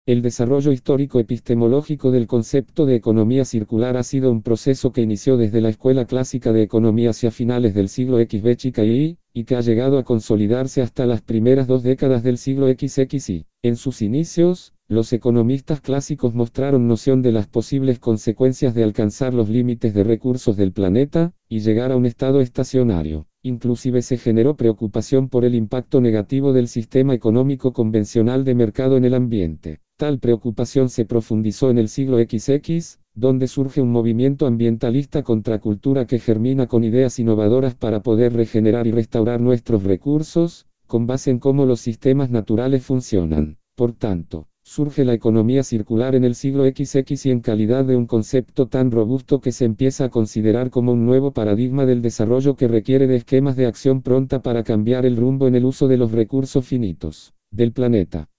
El desarrollo histórico-epistemológico del concepto de economía circular ha sido un proceso que inició desde la Escuela Clásica de Economía hacia finales del siglo XVII, y que ha llegado a consolidarse hasta las primeras 2 décadas del siglo XXI. En sus inicios, los economistas clásicos mostraron noción de las posibles consecuencias de alcanzar los límites de recursos del planeta, y llegar a un estado estacionario. Inclusive se generó preocupación por el impacto negativo del sistema económico convencional de mercado en el ambiente. Tal preocupación se profundizó en el siglo XX, donde surge un movimiento ambientalista contracultura que germina con ideas innovadoras para poder regenerar y restaurar nuestros recursos, con base en cómo los sistemas naturales funcionan. Por tanto, surge la economía circular en el siglo XX y en calidad de un concepto tan robusto que se empieza a considerar como un nuevo paradigma del desarrollo que requiere de esquemas de acción pronta para cambiar el rumbo en el uso de los recursos finitos del planeta.